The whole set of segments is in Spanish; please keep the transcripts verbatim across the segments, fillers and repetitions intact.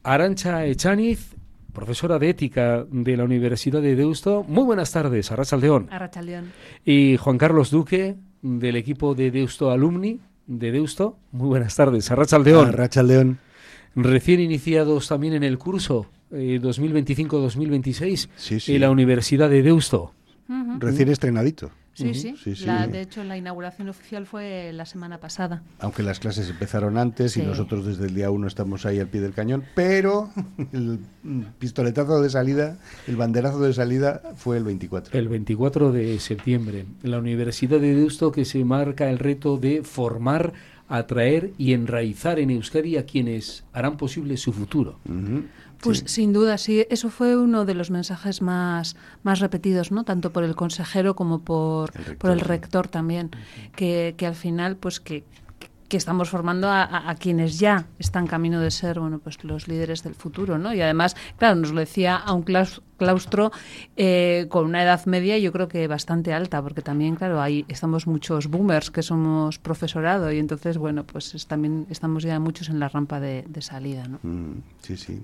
Arantxa Echaniz, profesora de Ética de la Universidad de Deusto. Muy buenas tardes, Arratsaldeon. Arratsaldeon. Y Juan Carlos Duque, del equipo de Deusto Alumni de Deusto. Muy buenas tardes, Arratsaldeon. Arratsaldeon. Recién iniciados también en el curso eh, dos mil veinticinco dos mil veintiséis sí, sí. en la Universidad de Deusto. Uh-huh. Recién estrenadito. Sí, uh-huh. sí. sí, sí. La, de hecho, la inauguración oficial fue la semana pasada. Aunque las clases empezaron antes sí. y nosotros desde el día uno estamos ahí al pie del cañón, pero el pistoletazo de salida, el banderazo de salida fue el veinticuatro. El veinticuatro de septiembre. En la Universidad de Deusto, que se marca el reto de formar, atraer y enraizar en Euskadi a quienes harán posible su futuro. Uh-huh. Pues sí. sin duda, sí, eso fue uno de los mensajes más, más repetidos, ¿no? Tanto por el consejero como por el rector, por el rector también, uh-huh. que, que al final, pues que, que estamos formando a, a, a quienes ya están camino de ser, bueno, pues los líderes del futuro, ¿no? Y además, claro, nos lo decía a un claustro eh, con una edad media, yo creo que bastante alta, porque también, claro, ahí estamos muchos boomers que somos profesorado y entonces, bueno, pues es, también estamos ya muchos en la rampa de, de salida, ¿no? Mm, sí, sí.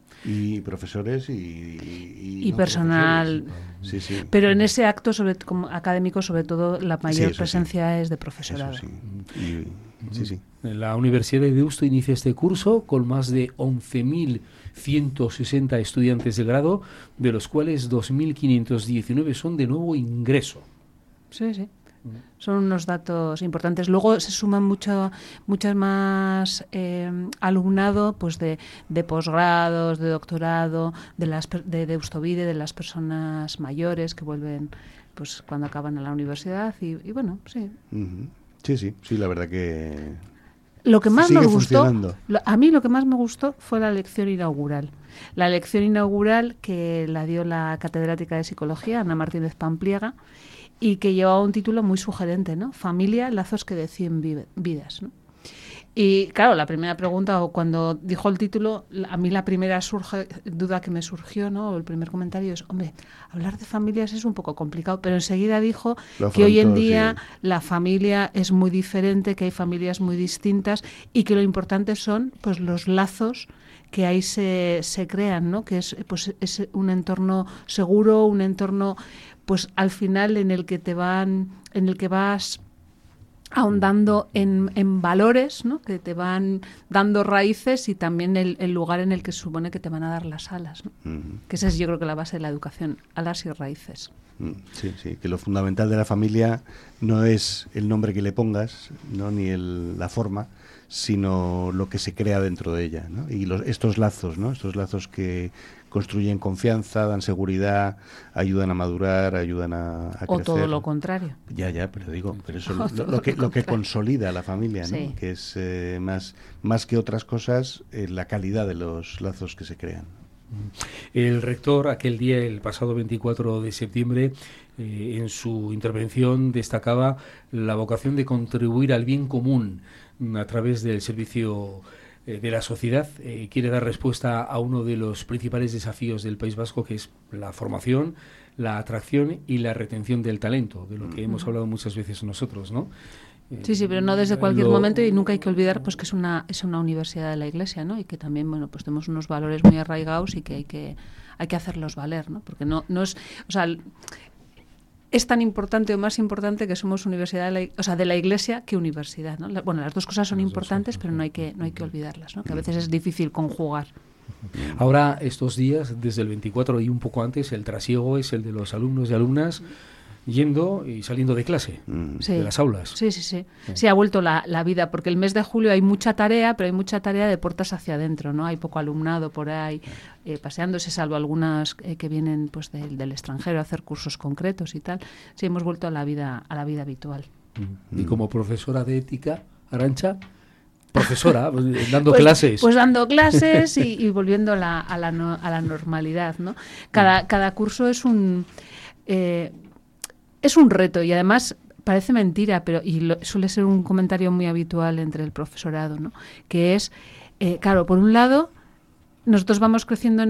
Y profesores y, y, y no personal. Sí, sí. Pero en ese acto sobre, como académico, sobre todo, la mayor sí, presencia sí. es de profesorado. Eso sí. Y, sí, sí. La Universidad de Deusto inicia este curso con más de once mil ciento sesenta estudiantes de grado, de los cuales dos mil quinientos diecinueve son de nuevo ingreso. Sí, sí. Son unos datos importantes. Luego se suman mucho, muchas más eh, alumnado pues de, de posgrados, de doctorado, de las de Deustovide, de las personas mayores que vuelven pues cuando acaban a la universidad y, y bueno, sí. Uh-huh. Sí, sí, sí, la verdad que lo que más sigue me gustó, funcionando. A mí lo que más me gustó fue la lección inaugural. La lección inaugural que la dio la catedrática de Psicología, Ana Martínez Pampliega, y que llevaba un título muy sugerente, ¿no? Familia, lazos que deciden vidas, ¿no? Y claro, la primera pregunta, o cuando dijo el título, a mí la primera surge, duda que me surgió, ¿no? O el primer comentario es, hombre, hablar de familias es un poco complicado, pero enseguida dijo afrontó, que hoy en día sí. la familia es muy diferente, que hay familias muy distintas y que lo importante son pues los lazos que ahí se, se crean, ¿no? Que es pues es un entorno seguro, un entorno pues al final en el que te van, en el que vas ahondando en, en valores, ¿no? Que te van dando raíces y también el, el lugar en el que se supone que te van a dar las alas, ¿no? Uh-huh. Que esa es yo creo que la base de la educación, alas y raíces. Sí, sí, que lo fundamental de la familia no es el nombre que le pongas, no ni el, la forma, sino lo que se crea dentro de ella, ¿no? Y los, estos lazos, ¿no? Estos lazos que construyen confianza, dan seguridad, ayudan a madurar, ayudan a, a o crecer. O todo lo contrario. Ya, ya, pero digo, pero eso lo, lo, lo, que, lo que consolida a la familia, ¿no? Sí. Que es eh, más, más que otras cosas eh, la calidad de los lazos que se crean. El rector, aquel día, el pasado veinticuatro de septiembre, eh, en su intervención destacaba la vocación de contribuir al bien común a través del servicio eh, de la sociedad. Eh, quiere dar respuesta a uno de los principales desafíos del País Vasco, que es la formación, la atracción y la retención del talento, de lo que uh-huh. hemos hablado muchas veces nosotros, ¿no? Sí, sí, pero no desde cualquier lo... momento, y nunca hay que olvidar pues que es una es una universidad de la Iglesia, ¿no? Y que también, bueno, pues tenemos unos valores muy arraigados y que hay que hay que hacerlos valer, ¿no? Porque no no es, o sea, es tan importante o más importante que somos universidad de la, o sea, de la Iglesia que universidad, ¿no? La, bueno, las dos cosas son importantes, pero no hay que no hay que olvidarlas, ¿no? Que a veces es difícil conjugar. Ahora, estos días, desde el veinticuatro y un poco antes, el trasiego es el de los alumnos y alumnas yendo y saliendo de clase, sí. de las aulas. Sí, sí, sí. Sí, sí ha vuelto la, la vida, porque el mes de julio hay mucha tarea, pero hay mucha tarea de puertas hacia adentro, ¿no? Hay poco alumnado por ahí eh, paseándose, salvo algunas eh, que vienen pues del, del extranjero a hacer cursos concretos y tal. Sí, hemos vuelto a la vida, a la vida habitual. Y como profesora de ética, Arantxa, profesora, dando pues, clases. Pues dando clases y, y volviendo a la, a, la no, a la normalidad, ¿no? Cada, cada curso es un... Eh, Es un reto y además parece mentira, pero y lo, suele ser un comentario muy habitual entre el profesorado, ¿no? Que es, eh, claro, por un lado, nosotros vamos creciendo en edad,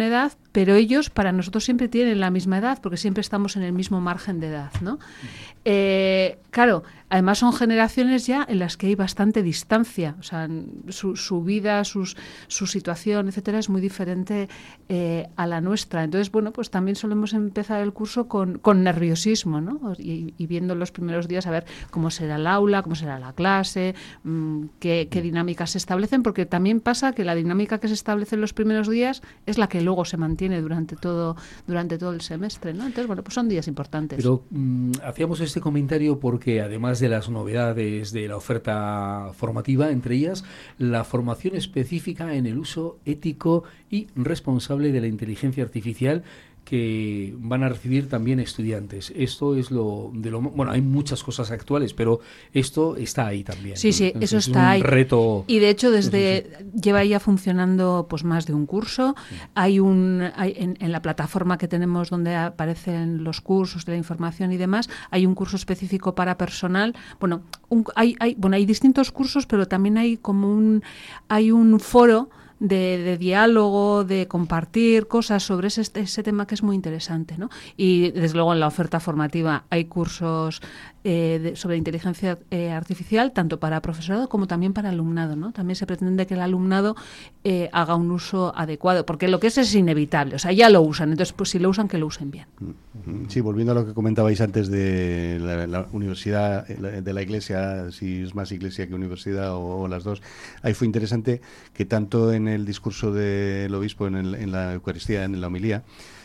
pero ellos para nosotros siempre tienen la misma edad, porque siempre estamos en el mismo margen de edad, ¿no? Eh, claro, además son generaciones ya en las que hay bastante distancia, o sea, su, su vida, sus, su situación, etcétera, es muy diferente eh, a la nuestra. Entonces, bueno, pues también solemos empezar el curso con, con nerviosismo, ¿no? Y, y viendo los primeros días a ver cómo será el aula, cómo será la clase, mmm, qué, qué dinámicas se establecen, porque también pasa que la dinámica que se establece en los primeros días es la que luego se mantiene durante todo, durante todo el semestre, ¿no? Entonces, bueno, pues son días importantes. Pero mmm, hacíamos este comentario porque además de las novedades de la oferta formativa, entre ellas la formación específica en el uso ético y responsable de la inteligencia artificial que van a recibir también estudiantes. Esto es lo de lo bueno, hay muchas cosas actuales, pero esto está ahí también. Sí, sí, Entonces, eso es está un ahí. Reto. Y de hecho desde sí, sí. lleva ya funcionando pues más de un curso. Sí. Hay un hay, en, en la plataforma que tenemos donde aparecen los cursos de la información y demás, hay un curso específico para personal. Bueno, un, hay hay bueno, hay distintos cursos, pero también hay como un hay un foro De, de diálogo, de compartir cosas sobre ese, ese tema que es muy interesante, ¿no? Y desde luego en la oferta formativa hay cursos eh, de, sobre inteligencia eh, artificial, tanto para profesorado como también para alumnado, ¿no? También se pretende que el alumnado eh, haga un uso adecuado, porque lo que es es inevitable, o sea, ya lo usan, entonces pues si lo usan, que lo usen bien. Sí, volviendo a lo que comentabais antes de la, la universidad, de la iglesia, si es más iglesia que universidad o, o las dos, ahí fue interesante que tanto en el discurso del obispo en, el, en la Eucaristía, en la homilía,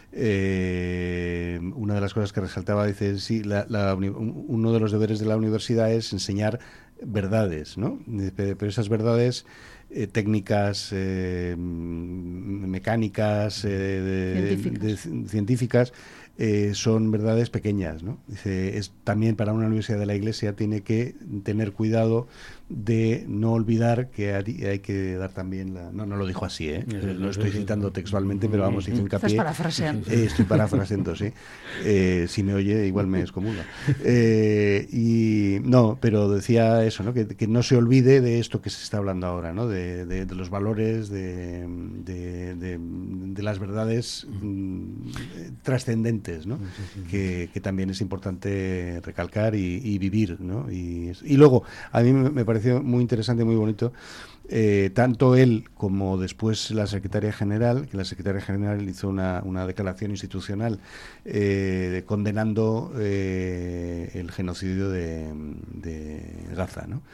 eh, una de las cosas que resaltaba, dice, sí, la, la, uno de los deberes de la universidad es enseñar verdades, ¿no? Pero esas verdades eh, técnicas, eh, mecánicas, eh, de, científicas, de, de, científicas eh, son verdades pequeñas, ¿no? Dice, es también para una universidad de la Iglesia tiene que tener cuidado de no olvidar que hay que dar también la... No, no lo dijo así, ¿eh? Lo estoy citando textualmente, pero vamos, hizo hincapié... Estás parafraseando. Eh, estoy parafraseando, sí. Eh, si me oye, igual me excomulga. Eh, y no, pero decía eso, ¿no? Que, que no se olvide de esto que se está hablando ahora, ¿no? De, de, de los valores, de, de, de, de las verdades mm, trascendentes, ¿no? Que, que también es importante recalcar y, y vivir, ¿no? Y, y luego, a mí me, me pareció muy interesante, muy bonito, eh, tanto él como después la secretaria general, que la secretaria general hizo una, una declaración institucional eh, condenando eh, el genocidio de, de Gaza, ¿no?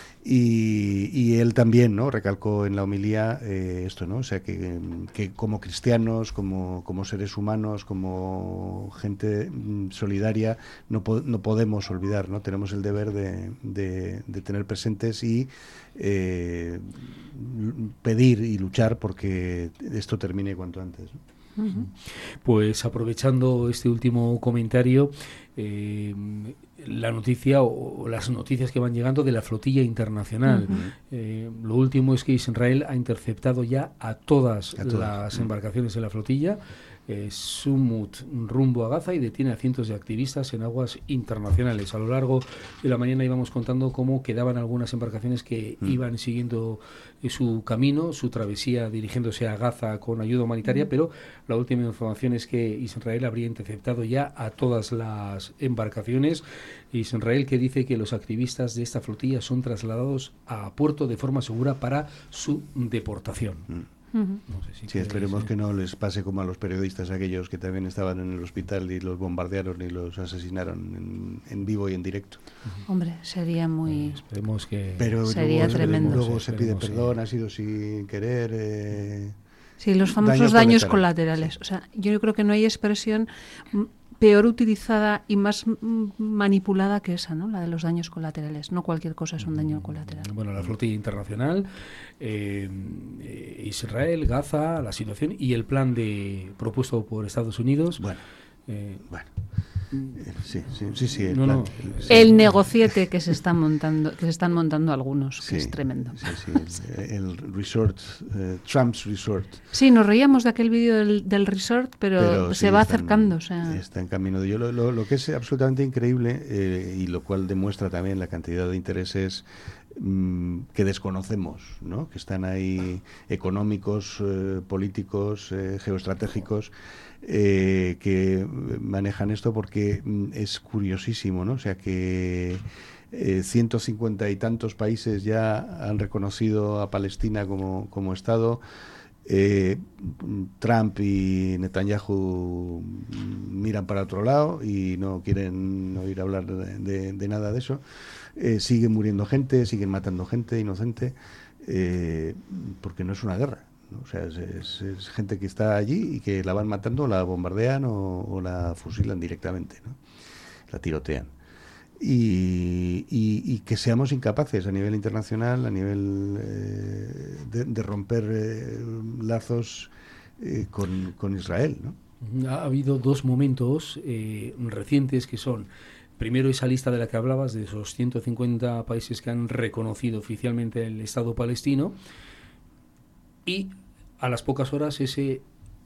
Y, y él también, ¿no? Recalcó en la homilía eh, esto, ¿no? O sea, que, que como cristianos, como, como seres humanos, como gente mm, solidaria, no, po no podemos olvidar, ¿no? Tenemos el deber de, de, de tener presentes y eh, pedir y luchar porque esto termine cuanto antes, ¿no? Uh-huh. Pues aprovechando este último comentario, eh, la noticia o, o las noticias que van llegando de la flotilla internacional. Uh-huh. eh, lo último es que Israel ha interceptado ya a todas, a todas. las uh-huh. embarcaciones de la flotilla. Eh, Sumut rumbo a Gaza y detiene a cientos de activistas en aguas internacionales. A lo largo de la mañana íbamos contando cómo quedaban algunas embarcaciones que mm. iban siguiendo eh, su camino, su travesía dirigiéndose a Gaza con ayuda humanitaria, mm. pero la última información es que Israel habría interceptado ya a todas las embarcaciones. Israel que dice que los activistas de esta flotilla son trasladados a puerto de forma segura para su deportación. Mm. Uh-huh. No sé si sí, esperemos que no les pase como a los periodistas aquellos que también estaban en el hospital y los bombardearon y los asesinaron en, en vivo y en directo. Uh-huh. Hombre, sería muy... Eh, esperemos que... Pero sería luego, tremendo. Luego se pide esperemos, perdón, sí. ha sido sin querer... Eh, sí, los famosos daño daños colaterales. O sea, yo creo que no hay expresión peor utilizada y más manipulada que esa, ¿no? La de los daños colaterales. No cualquier cosa es un daño colateral. Bueno, la flotilla internacional, eh, Israel, Gaza, la situación y el plan de propuesto por Estados Unidos. Bueno, eh, bueno. Sí, sí, sí, sí, el, no, plan, no. sí. el negociete que se están montando, que se están montando algunos, sí, que es tremendo. Sí, sí, el, el resort, uh, Trump's resort. Sí, nos reíamos de aquel vídeo del, del resort, pero, pero se sí, va están, acercando. O sea. Está en camino. Yo lo, lo, lo que es absolutamente increíble eh, y lo cual demuestra también la cantidad de intereses que desconocemos, ¿no? Que están ahí económicos, eh, políticos, eh, geoestratégicos, eh, que manejan esto, porque es curiosísimo, ¿no? O sea que eh, ciento cincuenta y tantos países ya han reconocido a Palestina como, como Estado. Eh, Trump y Netanyahu miran para otro lado y no quieren oír hablar de, de, de nada de eso. Eh, siguen muriendo gente, siguen matando gente inocente, eh, porque no es una guerra, ¿no? O sea, es, es, es gente que está allí y que la van matando, la bombardean o, o la fusilan directamente, ¿no? La tirotean. Y, y, y que seamos incapaces a nivel internacional, a nivel eh, de, de romper eh, lazos eh, con, con Israel, ¿no? Ha habido dos momentos eh, recientes que son: primero, esa lista de la que hablabas, de esos ciento cincuenta países que han reconocido oficialmente el Estado palestino, y a las pocas horas ese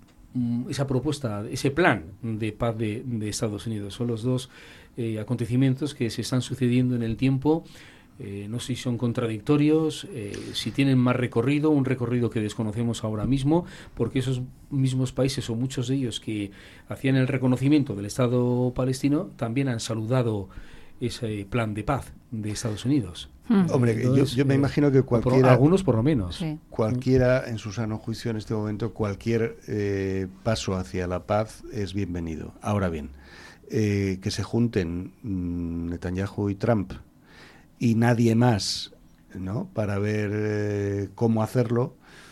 esa propuesta, ese plan de paz de, de Estados Unidos. Son los dos eh, acontecimientos que se están sucediendo en el tiempo. Eh, no sé si son contradictorios, eh, si tienen más recorrido, un recorrido que desconocemos ahora mismo, porque esos mismos países, o muchos de ellos que hacían el reconocimiento del Estado palestino, también han saludado ese plan de paz de Estados Unidos. Hmm. Hombre, Entonces, yo, yo me imagino que cualquiera... Por, algunos por lo menos. Sí. Cualquiera, en su sano juicio en este momento, cualquier eh, paso hacia la paz es bienvenido. Ahora bien, eh, que se junten mmm, Netanyahu y Trump y nadie más, ¿no?, para ver eh, cómo hacerlo.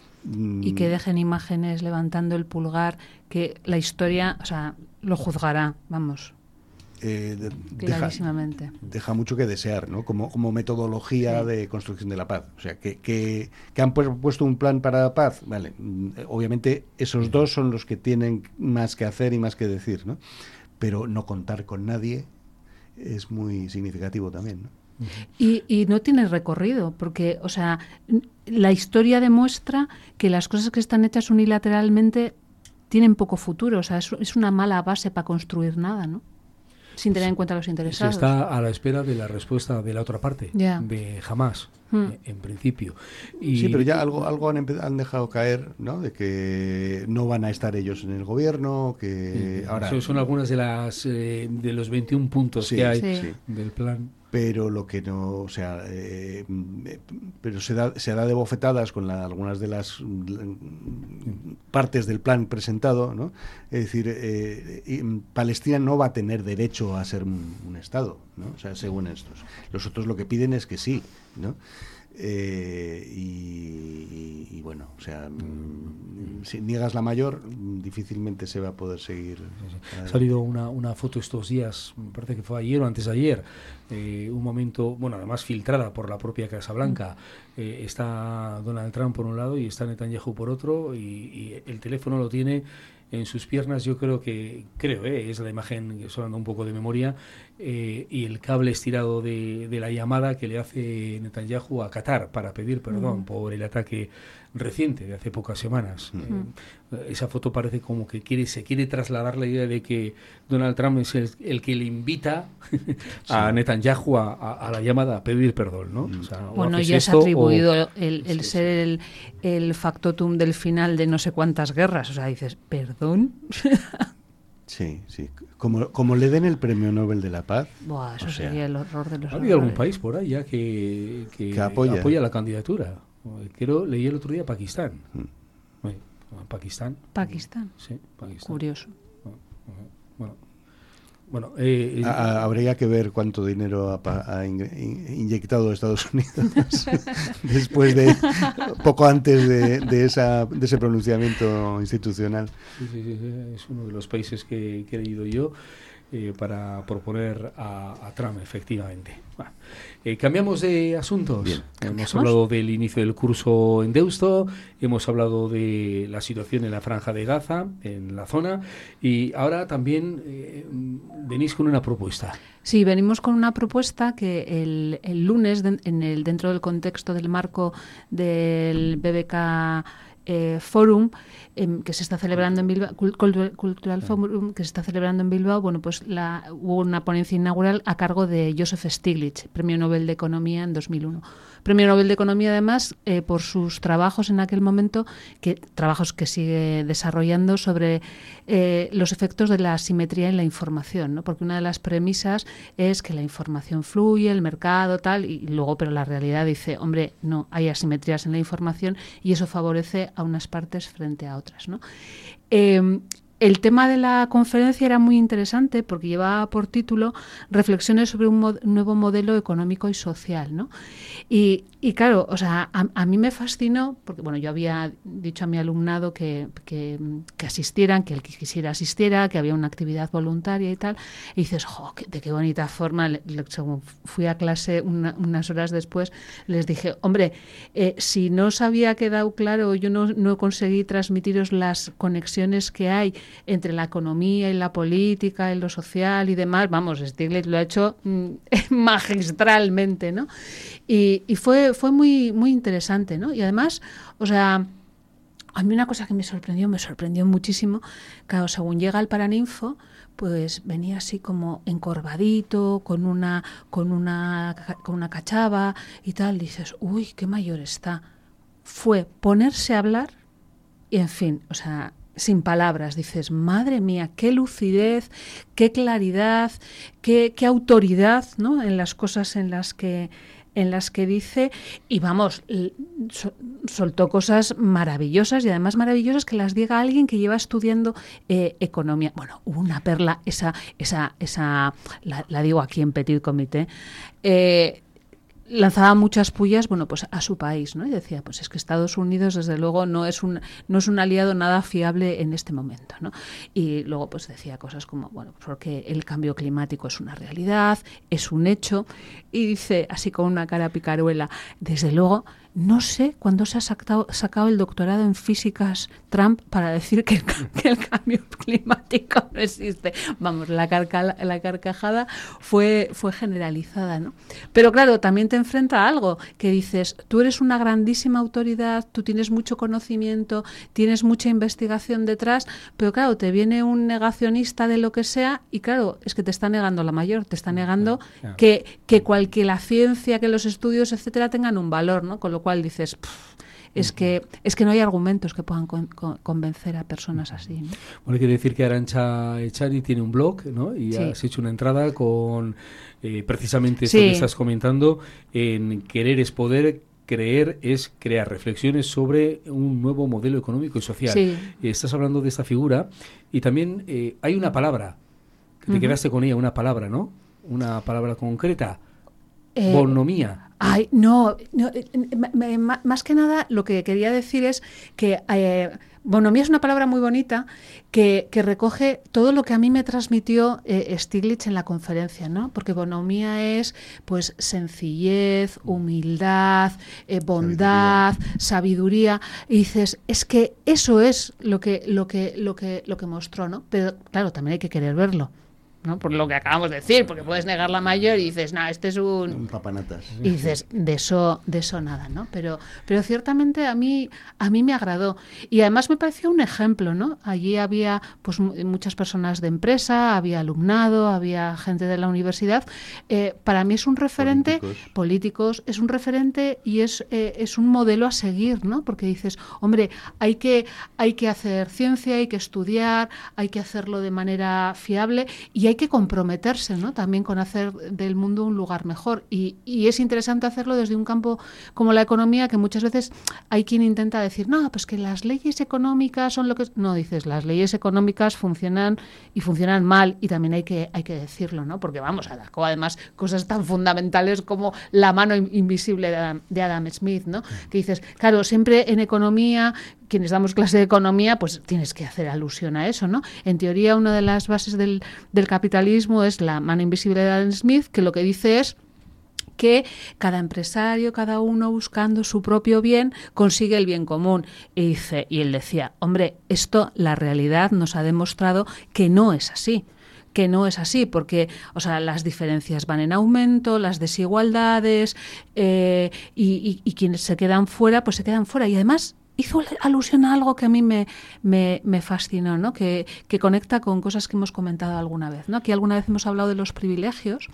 Y que dejen imágenes levantando el pulgar, que la historia, o sea, lo juzgará, vamos. Eh, de, clarísimamente. Deja, deja mucho que desear, ¿no? Como, como metodología sí. de construcción de la paz. O sea, que, que, que han puesto un plan para la paz. Vale, obviamente esos dos son los que tienen más que hacer y más que decir, ¿no? Pero no contar con nadie es muy significativo también, ¿no? Y, y no tiene recorrido, porque, o sea, la historia demuestra que las cosas que están hechas unilateralmente tienen poco futuro. O sea, es, es una mala base para construir nada, ¿no? Sin tener en cuenta los interesados. Se está a la espera de la respuesta de la otra parte, yeah. de Hamás, hmm. en, en principio. Y sí, pero ya algo algo han, han dejado caer, ¿no? De que no van a estar ellos en el gobierno, que sí, ahora... Eso son algunas de las eh, de los veintiún puntos sí, que hay sí. del plan. Pero lo que no, o sea, eh, pero se da, se da de bofetadas con la, algunas de las partes del plan presentado, ¿no? Es decir, eh, Palestina no va a tener derecho a ser un, un Estado, ¿no? O sea, según estos. Los otros lo que piden es que sí, ¿no? Eh, y, y, y bueno, o sea, mm, si niegas la mayor, difícilmente se va a poder seguir. Ha salido una, una foto estos días, me parece que fue ayer o antes de ayer, eh, un momento, bueno, además filtrada por la propia Casa Blanca. Eh, está Donald Trump por un lado y está Netanyahu por otro, y, y el teléfono lo tiene en sus piernas. Yo creo que, creo, eh, es la imagen, estoy hablando un poco de memoria, eh, y el cable estirado de, de la llamada que le hace Netanyahu a Qatar para pedir perdón uh-huh. por el ataque reciente de hace pocas semanas. Uh-huh. Eh, esa foto parece como que quiere se quiere trasladar la idea de que Donald Trump es el, el que le invita sí. a Netanyahu a, a, a la llamada a pedir perdón, ¿no? Uh-huh. O sea, bueno, ya se ha atribuido o... el, el sí, ser el, el factotum del final de no sé cuántas guerras. O sea, dices, ¿perdón? Sí, sí. Como, como le den el premio Nobel de la Paz. Buah, eso o sea, sería el horror de los ¿ha habido algún país por ahí ya que, que, que apoya. apoya la candidatura? Quiero, leí el otro día Pakistán. Mm. Pakistán. Pakistán. Sí, Pakistán. Curioso. Bueno, bueno eh, eh, a, habría que ver cuánto dinero ha, ha in, inyectado Estados Unidos después de poco antes de, de, esa, de ese pronunciamiento institucional. Sí, sí, sí, sí, es uno de los países que, que he leído yo. Eh, para proponer a, a Trump, efectivamente. Bueno, eh, cambiamos de asuntos. Bien, hemos hablado del inicio del curso en Deusto, hemos hablado de la situación en la Franja de Gaza, en la zona, y ahora también eh, venís con una propuesta. Sí, venimos con una propuesta que el, el lunes, de, en el, dentro del contexto del marco del B B K eh, Forum, eh, que se está celebrando en Bilbao, Cultural Forum, que se está celebrando en Bilbao, bueno, pues la, hubo una ponencia inaugural a cargo de Joseph Stiglitz, Premio Nobel de Economía en dos mil uno. Premio Nobel de Economía, además, eh, por sus trabajos en aquel momento, que trabajos que sigue desarrollando sobre eh, los efectos de la asimetría en la información, ¿no? Porque una de las premisas es que la información fluye, el mercado, tal, y luego, pero la realidad dice, hombre, no, hay asimetrías en la información y eso favorece a unas partes frente a otras, ¿no? Eh, El tema de la conferencia era muy interesante porque llevaba por título Reflexiones sobre un mod- nuevo modelo económico y social, ¿no? Y, y claro, o sea, a, a mí me fascinó, porque bueno, yo había dicho a mi alumnado que, que, que asistieran, que el que quisiera asistiera, que había una actividad voluntaria y tal, y dices, jo, qué, de qué bonita forma, le, le, según fui a clase una, unas horas después, les dije, hombre, eh, si no os había quedado claro, yo no, no conseguí transmitiros las conexiones que hay entre la economía y la política y lo social y demás, vamos, Stiglitz lo ha hecho mm, magistralmente, ¿no? Y, y fue, fue muy, muy interesante, ¿no? Y además, o sea, a mí una cosa que me sorprendió, me sorprendió muchísimo, claro, según llega al Paraninfo, pues venía así como encorvadito, con una, con una, con una cachava y tal, dices, uy, qué mayor está. Fue ponerse a hablar y, en fin, o sea, sin palabras, dices, madre mía, qué lucidez, qué claridad, qué, qué autoridad, ¿no? En las cosas en las que en las que dice, y vamos, sol, soltó cosas maravillosas y además maravillosas que las diga alguien que lleva estudiando eh, economía. Bueno, hubo una perla, esa, esa, esa, la, la digo aquí en Petit Comité, eh, lanzaba muchas pullas, bueno, pues a su país, ¿no? Y decía, pues es que Estados Unidos, desde luego, no es un no es un aliado nada fiable en este momento, ¿no? Y luego, pues decía cosas como, bueno, porque el cambio climático es una realidad, es un hecho, y dice, así con una cara picaruela, desde luego, no sé cuándo se ha sacado, sacado el doctorado en físicas Trump para decir que el, que el cambio climático no existe. Vamos, la, carca, la carcajada fue, fue generalizada, ¿no? Pero claro, también te enfrenta a algo que dices, tú eres una grandísima autoridad, tú tienes mucho conocimiento, tienes mucha investigación detrás, pero claro, te viene un negacionista de lo que sea y claro, es que te está negando la mayor, te está negando yeah. que, que cualquier la ciencia, que los estudios, etcétera, tengan un valor, ¿no? Con lo cual dices, es que es que no hay argumentos que puedan con, con, convencer a personas así, ¿no? Bueno, hay que decir que Arantxa Echari tiene un blog, ¿no? Y sí. has hecho una entrada con eh, precisamente esto sí. que estás comentando, en Querer es poder, creer es crear, reflexiones sobre un nuevo modelo económico y social. Sí. Eh, estás hablando de esta figura y también eh, hay una palabra, que te uh-huh. quedaste con ella, una palabra, ¿no? Una palabra concreta, eh, bonomía. Ay, no, no me, me, más que nada lo que quería decir es que eh, bonomía es una palabra muy bonita que, que recoge todo lo que a mí me transmitió eh, Stiglitz en la conferencia, ¿no? Porque bonomía es pues sencillez, humildad, eh, bondad, sabiduría. sabiduría. Y dices, es que eso es lo que, lo que, lo que, lo que mostró, ¿no? Pero claro, también hay que querer verlo, ¿no? Por lo que acabamos de decir, porque puedes negar la mayor y dices, no, este es un... un papanatas. Y dices, de eso, de eso nada, ¿no? Pero, pero ciertamente a mí, a mí me agradó. Y además me pareció un ejemplo, ¿no? Allí había pues muchas personas de empresa, había alumnado, había gente de la universidad. Eh, para mí es un referente, políticos, políticos es un referente y es, eh, es un modelo a seguir, ¿no? Porque dices, hombre, hay que, hay que hacer ciencia, hay que estudiar, hay que hacerlo de manera fiable y hay hay que comprometerse, ¿no? También con hacer del mundo un lugar mejor. Y, y es interesante hacerlo desde un campo como la economía, que muchas veces hay quien intenta decir, no, pues que las leyes económicas son lo que... No, dices, las leyes económicas funcionan y funcionan mal y también hay que, hay que decirlo, ¿no? Porque vamos, atacó además cosas tan fundamentales como la mano invisible de Adam, de Adam Smith, ¿no? Que dices, claro, siempre en economía... quienes damos clase de economía, pues tienes que hacer alusión a eso, ¿no? En teoría, una de las bases del, del capitalismo es la mano invisible de Adam Smith, que lo que dice es que cada empresario, cada uno buscando su propio bien, consigue el bien común. Y dice, y él decía, hombre, esto, la realidad nos ha demostrado que no es así. que no es así, porque o sea, las diferencias van en aumento, las desigualdades, eh, y, y, y quienes se quedan fuera, pues se quedan fuera. Y además hizo alusión a algo que a mí me, me, me fascinó, ¿no? Que, que conecta con cosas que hemos comentado alguna vez, ¿no? Aquí alguna vez hemos hablado de los privilegios.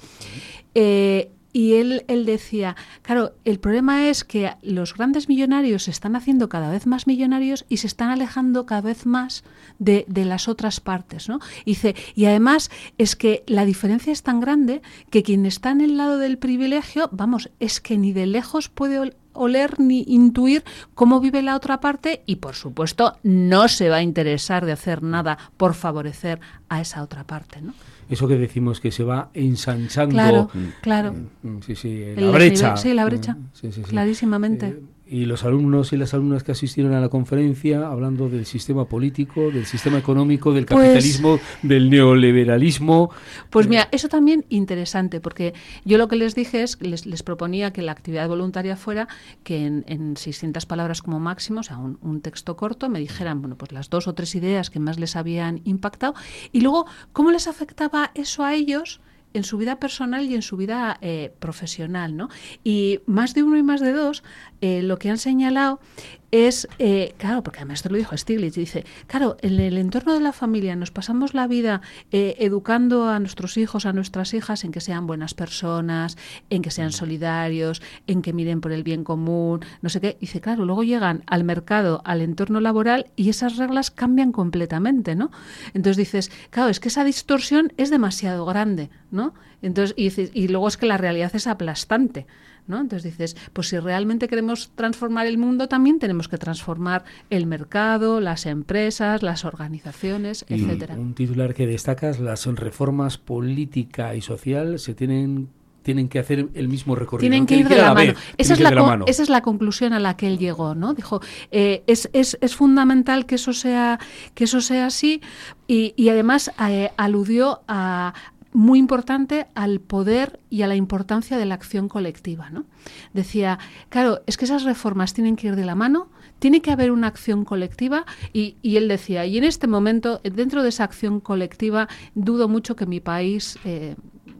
Eh, Y él, él decía, claro, el problema es que los grandes millonarios se están haciendo cada vez más millonarios y se están alejando cada vez más de, de las otras partes, ¿no? Y dice, y además es que la diferencia es tan grande que quien está en el lado del privilegio, vamos, es que ni de lejos puede oler ni intuir cómo vive la otra parte y, por supuesto, no se va a interesar de hacer nada por favorecer a esa otra parte, ¿no? Eso que decimos que se va ensanchando. Claro, claro. Sí, sí, la brecha. Sí, la brecha, sí, sí, sí. Clarísimamente. Eh, y los alumnos y las alumnas que asistieron a la conferencia hablando del sistema político, del sistema económico, del capitalismo, pues, del neoliberalismo. Pues mira, eso también interesante, porque yo lo que les dije es, les, les proponía que la actividad voluntaria fuera que en, en seiscientas palabras como máximo, o sea, un, un texto corto, me dijeran, bueno, pues las dos o tres ideas que más les habían impactado y luego cómo les afectaba eso a ellos en su vida personal y en su vida eh, profesional, ¿no? Y más de uno y más de dos, eh, lo que han señalado es, eh, claro, porque además te lo dijo Stiglitz, dice, claro, en el entorno de la familia nos pasamos la vida eh, educando a nuestros hijos, a nuestras hijas, en que sean buenas personas, en que sean solidarios, en que miren por el bien común, no sé qué. Dice, claro, luego llegan al mercado, al entorno laboral y esas reglas cambian completamente, ¿no? Entonces dices, claro, es que esa distorsión es demasiado grande, ¿no? Entonces, y, dices, y luego es que la realidad es aplastante, ¿no? Entonces dices, pues si realmente queremos transformar el mundo, también tenemos que transformar el mercado, las empresas, las organizaciones, y etcétera. Un titular que destacas, las reformas política y social se tienen tienen que hacer el mismo recorrido. Tienen que ir de la mano. Esa es la, con, esa es la conclusión a la que él llegó, ¿no? Dijo, eh, es, es, es fundamental que eso sea, que eso sea así y, y además eh, aludió a muy importante al poder y a la importancia de la acción colectiva, ¿no? Decía, claro, es que esas reformas tienen que ir de la mano, tiene que haber una acción colectiva y, y él decía, y en este momento, dentro de esa acción colectiva, dudo mucho que mi país eh,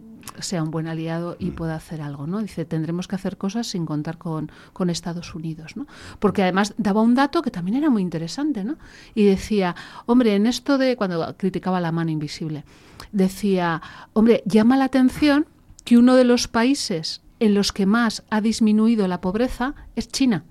sea un buen aliado y pueda hacer algo, ¿no? Dice, tendremos que hacer cosas sin contar con, con Estados Unidos, ¿no? Porque además daba un dato que también era muy interesante, ¿no? Y decía, hombre, en esto de, cuando criticaba la mano invisible, decía, hombre, llama la atención que uno de los países en los que más ha disminuido la pobreza es China.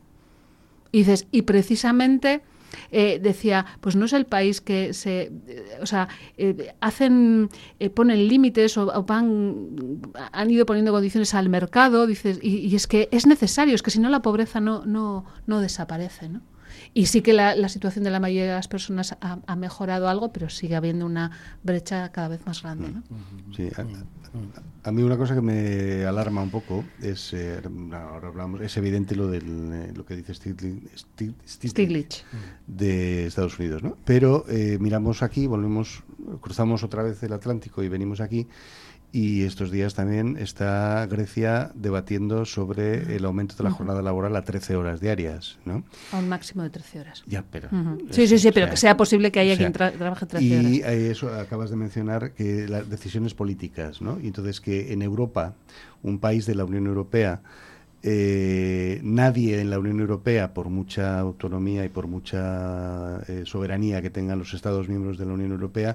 Y dices, y precisamente eh, decía, pues no es el país que se, eh, o sea, eh, hacen, eh, ponen límites o, o van, han ido poniendo condiciones al mercado, dices, y, y es que es necesario, es que si no la pobreza no, no, no desaparece, ¿no? Y sí que la, la situación de la mayoría de las personas ha, ha mejorado algo, pero sigue habiendo una brecha cada vez más grande, ¿no? Sí, a, a mí una cosa que me alarma un poco es, eh, ahora hablamos, es evidente lo del eh, lo que dice Stiglitz, Stiglitz, Stiglitz de Estados Unidos, ¿no? Pero eh, miramos aquí, volvemos, cruzamos otra vez el Atlántico y venimos aquí. Y estos días también está Grecia debatiendo sobre el aumento de la jornada laboral a trece horas diarias, ¿no? A un máximo de trece horas. Ya, pero... Uh-huh. Sí, sí, sí, pero sea, que sea posible que haya o sea, quien tra- trabaje trece horas. Y eso acabas de mencionar, que las decisiones políticas, ¿no? Y entonces que en Europa, un país de la Unión Europea, Eh, nadie en la Unión Europea, por mucha autonomía y por mucha eh, soberanía que tengan los Estados miembros de la Unión Europea,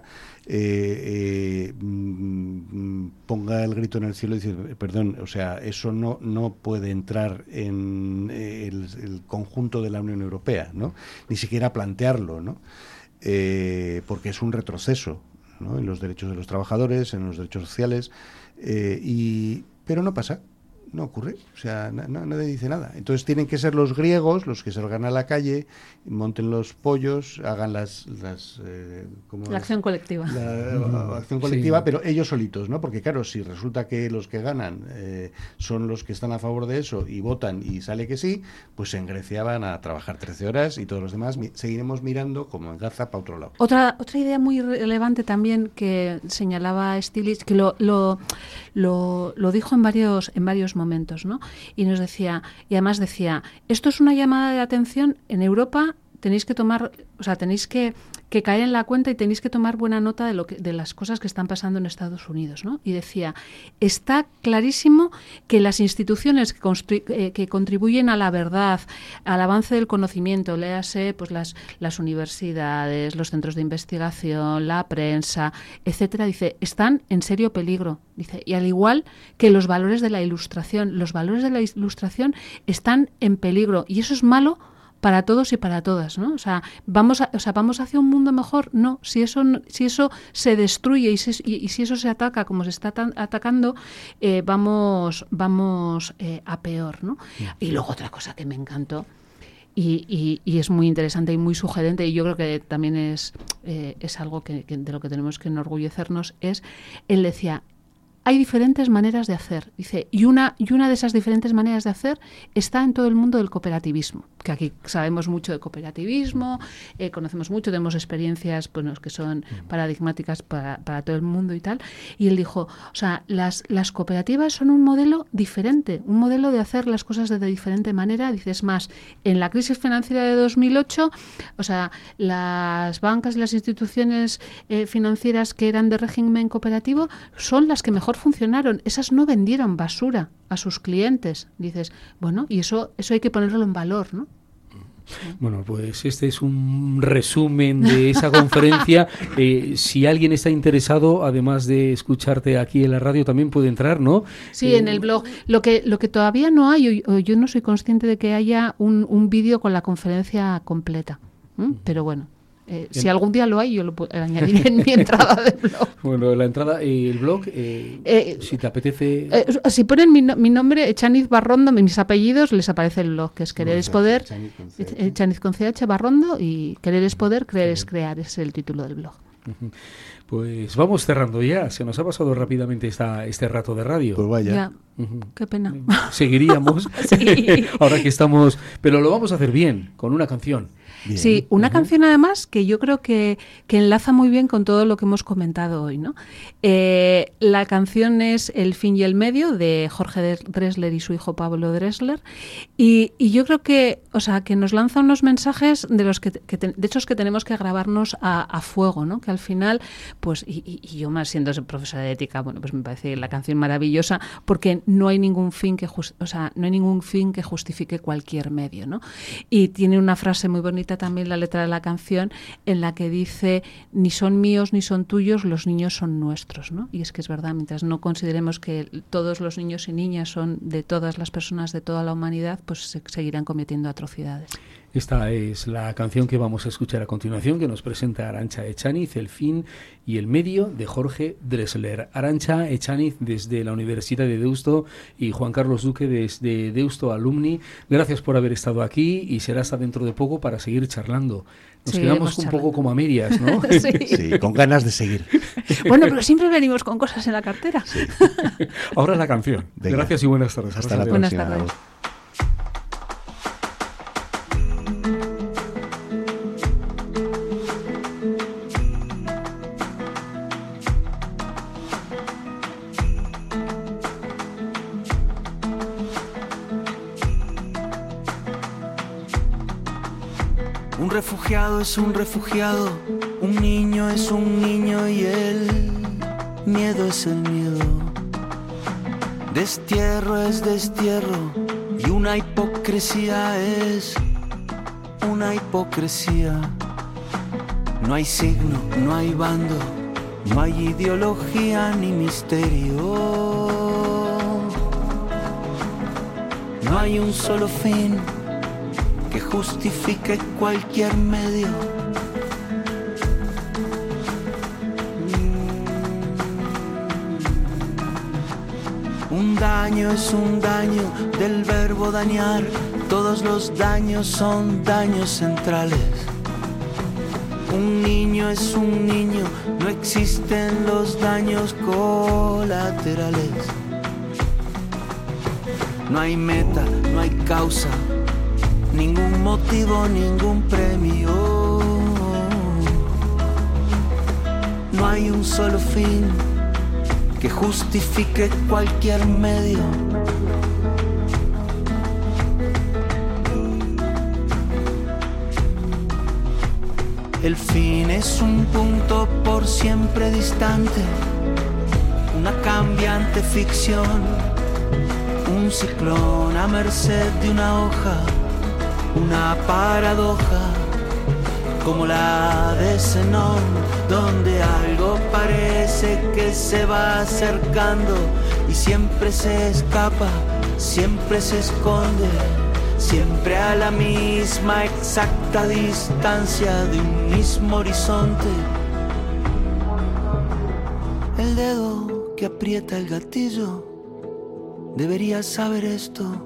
eh, eh, mm, ponga el grito en el cielo y dice, perdón, o sea, eso no, no puede entrar en eh, el, el conjunto de la Unión Europea, ¿no? Ni siquiera plantearlo, ¿no? Eh, porque es un retroceso, ¿no? En los derechos de los trabajadores, en los derechos sociales, eh, y pero no pasa. No ocurre, o sea, no, no, nadie dice nada. Entonces tienen que ser los griegos los que salgan a la calle, monten los pollos, hagan las... las eh, ¿cómo la es? acción colectiva. La, la acción colectiva, sí. Pero ellos solitos, ¿no? Porque claro, si resulta que los que ganan eh, son los que están a favor de eso y votan y sale que sí, pues en Grecia van a trabajar trece horas y todos los demás mi- seguiremos mirando como en Gaza para otro lado. Otra otra idea muy relevante también que señalaba Stiglitz, que lo, lo, lo, lo dijo en varios, en varios momentos. momentos, ¿no? Y nos decía, y además decía, esto es una llamada de atención en Europa tenéis que tomar, o sea, tenéis que, que caer en la cuenta y tenéis que tomar buena nota de lo que, de las cosas que están pasando en Estados Unidos, ¿no? Y decía, está clarísimo que las instituciones que, constru- eh, que contribuyen a la verdad, al avance del conocimiento, léase pues las, las universidades, los centros de investigación, la prensa, etcétera, dice, están en serio peligro. Dice, y al igual que los valores de la ilustración, los valores de la ilustración están en peligro, y eso es malo para todos y para todas, ¿no? O sea, vamos a, o sea, vamos hacia un mundo mejor. No, si eso, si eso se destruye y, se, y, y si eso se ataca como se está tan, atacando, eh, vamos, vamos eh, a peor, ¿no? Sí. Y luego otra cosa que me encantó y, y, y es muy interesante y muy sugerente, y yo creo que también es, eh, es algo que, que de lo que tenemos que enorgullecernos, es, él decía, hay diferentes maneras de hacer, dice, y una, y una de esas diferentes maneras de hacer está en todo el mundo del cooperativismo, que aquí sabemos mucho de cooperativismo, eh, conocemos mucho, tenemos experiencias bueno, que son paradigmáticas para, para todo el mundo y tal, y él dijo, o sea, las, las cooperativas son un modelo diferente, un modelo de hacer las cosas de diferente manera, dice, es más, en la crisis financiera de dos mil ocho, o sea, las bancas y las instituciones eh, financieras que eran de régimen cooperativo son las que mejor funcionaron, esas no vendieron basura a sus clientes. Dices, bueno, y eso eso hay que ponerlo en valor, ¿no? Bueno, pues este es un resumen de esa conferencia. Eh, si alguien está interesado, además de escucharte aquí en la radio, también puede entrar, ¿no? Sí, eh, en el blog. Lo que lo que todavía no hay, o, o yo no soy consciente de que haya un, un vídeo con la conferencia completa. ¿Mm? Pero bueno. Eh, si algún día lo hay, yo lo puedo añadir en mi entrada de blog. Bueno, la entrada, eh, el blog, eh, eh, si te apetece... Eh, si ponen mi, no, mi nombre, Echaniz Barrondo, mis apellidos, les aparece el blog, que es Querer es Poder, Echaniz con C H, Barrondo, y Querer es Poder, Creer es Crear, es el título del blog. Pues vamos cerrando ya, se nos ha pasado rápidamente esta, este rato de radio. Pues vaya. Ya. Uh-huh. Qué pena. Seguiríamos, sí. Ahora que estamos... Pero lo vamos a hacer bien, con una canción. Bien. Sí, una uh-huh. canción además que yo creo que, que enlaza muy bien con todo lo que hemos comentado hoy, ¿no? Eh, la canción es El fin y el medio, de Jorge Drexler y su hijo Pablo Drexler, y, y yo creo que, o sea, que nos lanza unos mensajes de los que, que te, de hecho que tenemos que grabarnos a, a fuego, ¿no? Que al final, pues, y, y, y yo más siendo profesora de ética, bueno, pues me parece la canción maravillosa, porque no hay ningún fin que, just, o sea, no hay ningún fin que justifique cualquier medio, ¿no? Y tiene una frase muy bonita también la letra de la canción en la que dice, ni son míos ni son tuyos, los niños son nuestros, ¿no? Y es que es verdad, mientras no consideremos que todos los niños y niñas son de todas las personas de toda la humanidad, pues se seguirán cometiendo atrocidades. Esta es la canción que vamos a escuchar a continuación, que nos presenta Arantxa Echaniz, El fin y el medio, de Jorge Drexler. Arantxa Echaniz desde la Universidad de Deusto y Juan Carlos Duque desde Deusto Alumni. Gracias por haber estado aquí y será hasta dentro de poco para seguir charlando. Nos sí, quedamos un poco como a medias, ¿no? Sí. Sí, con ganas de seguir. Bueno, pero siempre venimos con cosas en la cartera. Sí. Ahora la canción. Venga. Gracias y buenas tardes. Hasta la buenas próxima. Tardes. Un refugiado es un refugiado, un niño es un niño y el miedo es el miedo. Destierro es destierro y una hipocresía es una hipocresía. No hay signo, no hay bando, no hay ideología ni misterio. No hay un solo fin que justifique cualquier medio. Un daño es un daño del verbo dañar. Todos los daños son daños centrales. Un niño es un niño, no existen los daños colaterales. No hay meta, no hay causa, ningún motivo, ningún premio. No hay un solo fin que justifique cualquier medio. El fin es un punto por siempre distante, una cambiante ficción, un ciclón a merced de una hoja, una paradoja como la de Zenón, donde algo parece que se va acercando y siempre se escapa, siempre se esconde, siempre a la misma exacta distancia de un mismo horizonte. El dedo que aprieta el gatillo debería saber esto.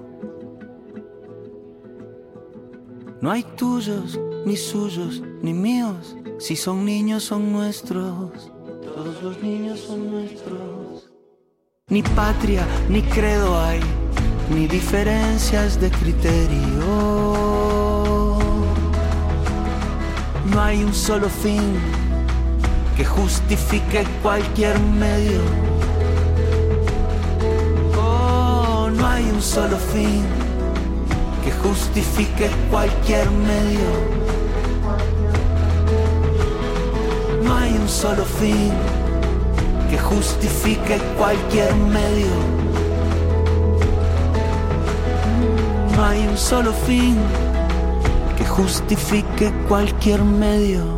No hay tuyos, ni suyos, ni míos. Si son niños, son nuestros. Todos los niños son nuestros. Ni patria, ni credo hay, ni diferencias de criterio. No hay un solo fin que justifique cualquier medio. Oh, no hay un solo fin que justifique cualquier medio. No hay un solo fin que justifique cualquier medio. No hay un solo fin que justifique cualquier medio.